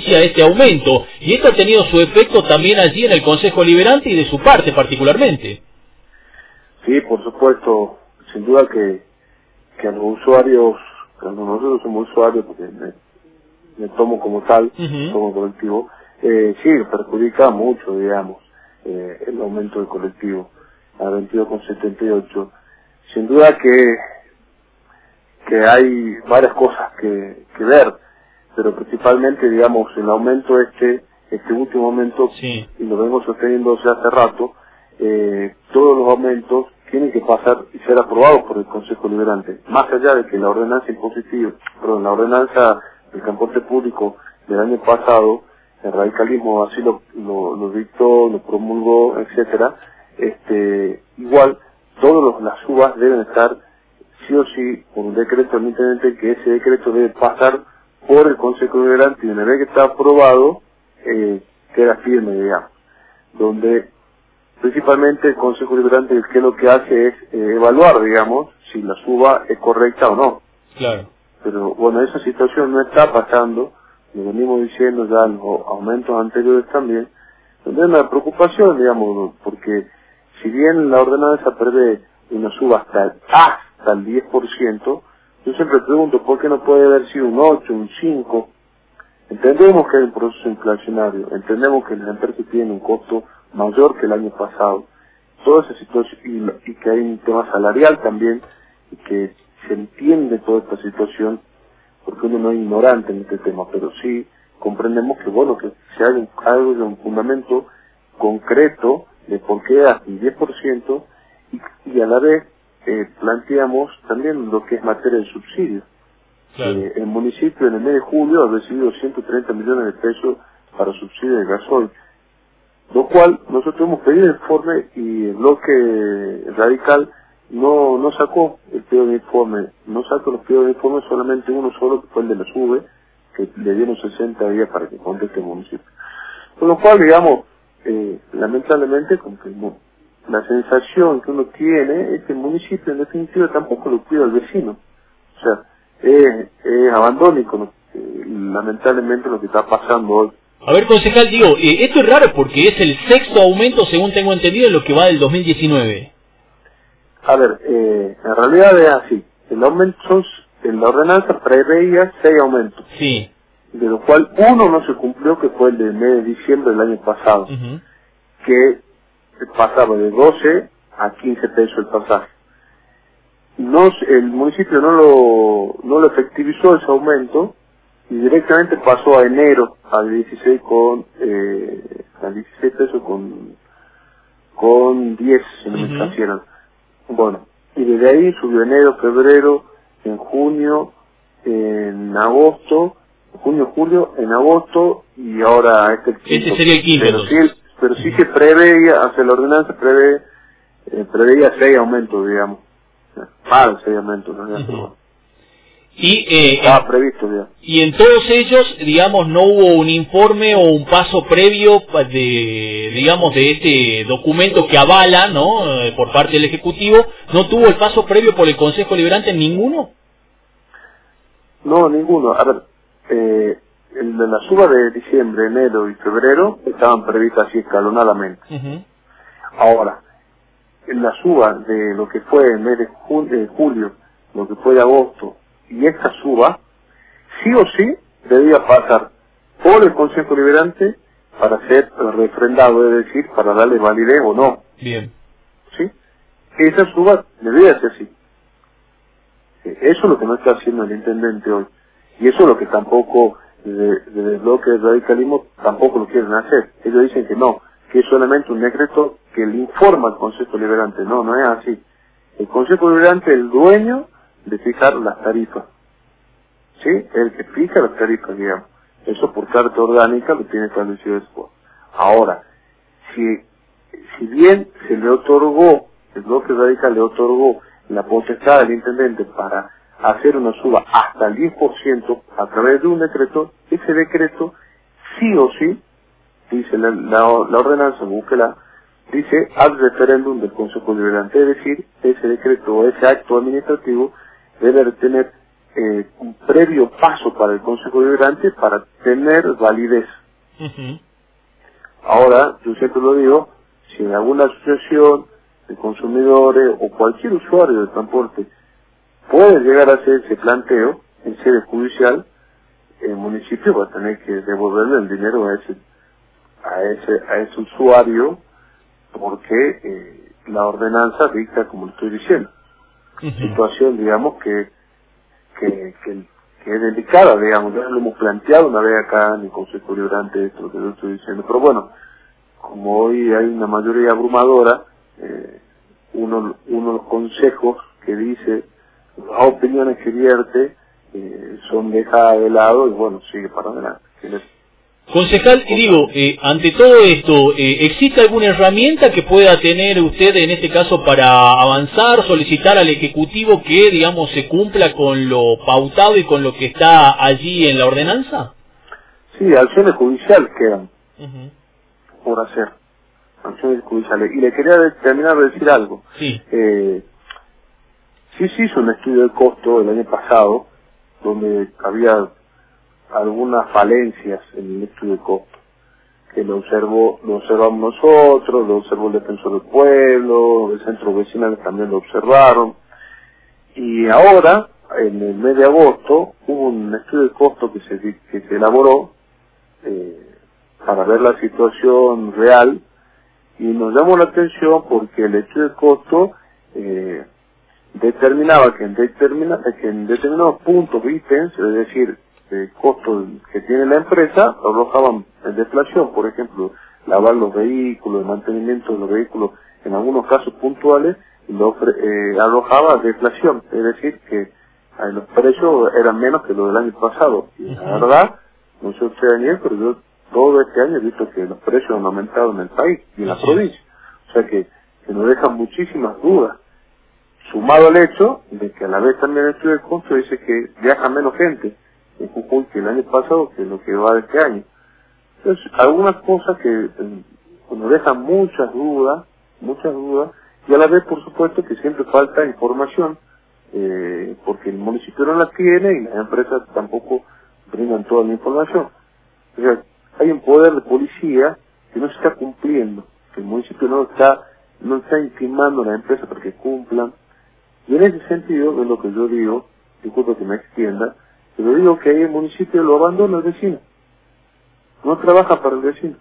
justicia este aumento, y esto ha tenido su efecto también allí en el Consejo Liberante y de su parte particularmente. Sí, por supuesto, sin duda que a los usuarios, cuando nosotros somos usuarios, porque me tomo como tal, como colectivo, sí, perjudica mucho, digamos, el aumento del colectivo a 22,78. Sin duda que hay varias cosas que ver, pero principalmente, digamos, el aumento este último aumento, sí, y lo vengo sosteniendo ya hace rato, todos los aumentos tienen que pasar y ser aprobados por el Consejo Liberante, más allá de que la ordenanza impositiva, perdón, la ordenanza del transporte público del año pasado, el radicalismo así lo dictó, lo promulgó, etcétera. Igual todas las subas deben estar sí o sí por un decreto del intendente, que ese decreto debe pasar por el Consejo Liberante, y una vez que está aprobado queda firme, digamos, donde principalmente el Consejo Liberante, que lo que hace es evaluar, digamos, si la suba es correcta o no. Claro. Pero bueno, esa situación no está pasando, lo venimos diciendo ya en los aumentos anteriores también, donde hay una preocupación, digamos, porque si bien la ordenanza prevé una suba hasta el 10%, yo siempre pregunto, ¿por qué no puede haber sido un 8, un 5? Entendemos que hay un proceso inflacionario, entendemos que las empresas tienen un costo mayor que el año pasado, toda esa situación, y que hay un tema salarial también, y que se entiende toda esta situación, porque uno no es ignorante en este tema, pero sí comprendemos que, bueno, que se haga algo de un fundamento concreto de por qué hasta el 10%, y a la vez planteamos también lo que es materia de subsidios. Claro. El municipio en el mes de julio ha recibido 130 millones de pesos para subsidio de gasoil, lo cual nosotros hemos pedido el informe, y el bloque radical no sacó el pedido de informe, no sacó los pedidos de informe, solamente uno solo, que fue el de la SUBE, que le dieron 60 días para que conteste el municipio. Con lo cual, digamos, lamentablemente, como que la sensación que uno tiene es que el municipio en definitiva tampoco lo cuida al vecino. O sea, es abandónico, lamentablemente, lo que está pasando hoy. A ver, concejal, digo, esto es raro porque es el sexto aumento, según tengo entendido, en lo que va del 2019. A ver, en realidad es así. El aumento, en la ordenanza preveía 6 aumentos. Sí. De lo cual uno no se cumplió, que fue el del mes de diciembre del año pasado, que pasaba de 12 a 15 pesos el pasaje. El municipio no lo efectivizó ese aumento, y directamente pasó a enero a 16 a 16 pesos con 10, si no me transfieran. Bueno, y desde ahí subió enero, febrero, en junio, en agosto, julio, en agosto, y ahora el quinto. Este sería el quinto. Pero sí que preveía, hacia la ordenanza preveía 6 aumentos, digamos. Más de 6 aumentos, ¿no? Y estaba previsto, digamos. Y en todos ellos, digamos, no hubo un informe o un paso previo de este documento que avala, ¿no? Por parte del Ejecutivo, ¿no tuvo el paso previo por el Consejo Liberante en ninguno? No, ninguno. A ver, el de la suba de diciembre, enero y febrero estaban previstas así escalonadamente. Ahora, en la suba de lo que fue el mes de julio, lo que fue de agosto, y esta suba, sí o sí debía pasar por el Consejo Liberante para ser refrendado, es decir, para darle validez o no. Bien. ¿Sí? Esa suba debía ser así. Eso es lo que no está haciendo el intendente hoy. Y eso es lo que tampoco, desde el bloque del radicalismo, tampoco lo quieren hacer. Ellos dicen que no, que es solamente un decreto que le informa al Consejo Liberante. No, no es así. El Consejo Liberante es el dueño de fijar las tarifas. ¿Sí? El que fija las tarifas, digamos. Eso por carta orgánica lo tiene establecido después. Ahora, si bien se le otorgó, el bloque radical le otorgó la potestad del intendente para hacer una suba hasta el 10% a través de un decreto, ese decreto sí o sí, dice la ordenanza, búsquela, dice ad referéndum del Consejo Liberante, es decir, ese decreto o ese acto administrativo debe tener un previo paso para el Consejo Deliberante para tener validez. Ahora, yo siempre lo digo, si en alguna asociación de consumidores o cualquier usuario del transporte puede llegar a hacer ese planteo en sede judicial, el municipio va a tener que devolverle el dinero a ese usuario, porque la ordenanza dicta, como le estoy diciendo, situación, digamos, que es delicada, digamos. Ya lo hemos planteado una vez acá en el Consejo Deliberante, esto que yo estoy diciendo, pero bueno, como hoy hay una mayoría abrumadora, uno de los consejos que dice, las opiniones que vierte son dejadas de lado y bueno, sigue para adelante. Concejal, y digo, ante todo esto, ¿existe alguna herramienta que pueda tener usted en este caso para avanzar, solicitar al Ejecutivo que, digamos, se cumpla con lo pautado y con lo que está allí en la ordenanza? Sí, acciones judiciales quedan por hacer, acciones judiciales. Y le quería terminar de decir algo. Sí. Sí se hizo un estudio de costo el año pasado, donde había algunas falencias en el estudio de costo, que lo observamos nosotros, lo observó el Defensor del Pueblo, el Centro Vecinal también lo observaron, y ahora, en el mes de agosto, hubo un estudio de costo que se elaboró para ver la situación real, y nos llamó la atención porque el estudio de costo determinaba que en determinados puntos, ítems, es decir, costos que tiene la empresa, arrojaban en deflación. Por ejemplo, lavar los vehículos, el mantenimiento de los vehículos, en algunos casos puntuales, arrojaba deflación, es decir, que los precios eran menos que los del año pasado. Y la verdad, no sé usted, Daniel, pero yo todo este año he visto que los precios han aumentado en el país y en la provincia. O sea que nos dejan muchísimas dudas. Sumado al hecho de que a la vez también el estudio de costo dice que viaja menos gente en Jujuy que el año pasado que lo que va de este año. Entonces, algunas cosas que nos dejan muchas dudas, y a la vez, por supuesto, que siempre falta información, porque el municipio no la tiene y las empresas tampoco brindan toda la información. O sea, hay un poder de policía que no se está cumpliendo, que el municipio no está intimando a las empresas para que cumplan. Y en ese sentido, es lo que yo digo, disculpa que me extienda, pero digo que ahí el municipio lo abandona al vecino, no trabaja para el vecino.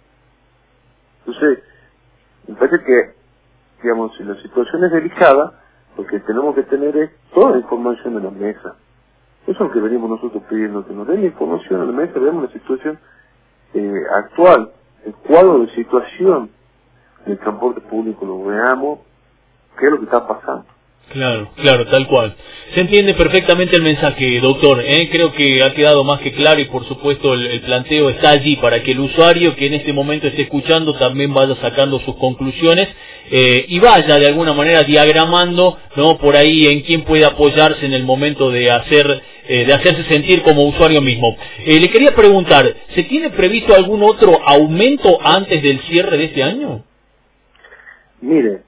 Entonces, me parece que, digamos, si la situación es delicada, lo que tenemos que tener es toda la información en la mesa. Eso es lo que venimos nosotros pidiendo, que nos den la información en la mesa, veamos la situación actual, el cuadro de situación del transporte público, lo veamos, qué es lo que está pasando. Claro, tal cual. Se entiende perfectamente el mensaje, doctor. Creo que ha quedado más que claro y por supuesto el planteo está allí para que el usuario que en este momento esté escuchando también vaya sacando sus conclusiones y vaya de alguna manera diagramando, ¿no?, por ahí en quién puede apoyarse en el momento de hacerse sentir como usuario mismo. Le quería preguntar, ¿se tiene previsto algún otro aumento antes del cierre de este año? Mire,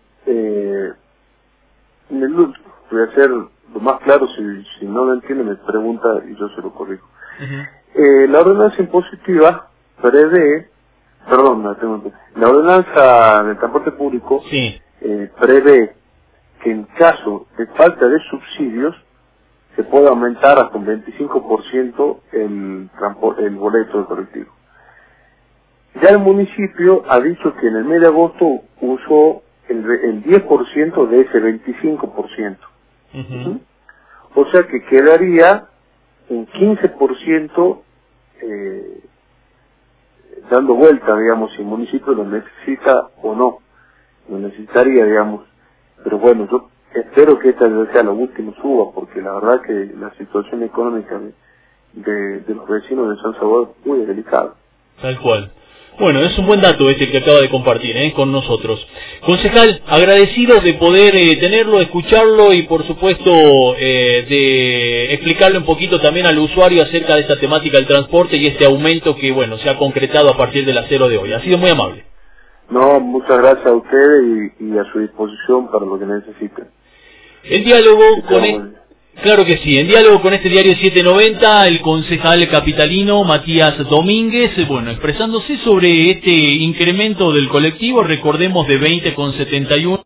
voy a ser lo más claro, si no lo entiende me pregunta y yo se lo corrijo. La ordenanza impositiva prevé, la ordenanza del transporte público prevé que en caso de falta de subsidios se puede aumentar hasta un 25% el boleto del colectivo. Ya el municipio ha dicho que en el mes de agosto usó el 10% de ese 25%. O sea que quedaría un 15% dando vuelta, digamos, si el municipio lo necesita o no. Lo necesitaría, digamos. Pero bueno, yo espero que esta sea la última suba, porque la verdad que la situación económica de los vecinos de San Salvador es muy delicada. Tal cual. Bueno, es un buen dato este que acaba de compartir con nosotros. Concejal, agradecidos de poder tenerlo, escucharlo y por supuesto de explicarle un poquito también al usuario acerca de esta temática del transporte y este aumento que, bueno, se ha concretado a partir de las 0 de hoy. Ha sido muy amable. No, muchas gracias a ustedes y a su disposición para lo que necesiten. El diálogo con Claro que sí, en diálogo con este diario 790, el concejal capitalino Matías Domínguez, bueno, expresándose sobre este incremento del colectivo, recordemos de 20,71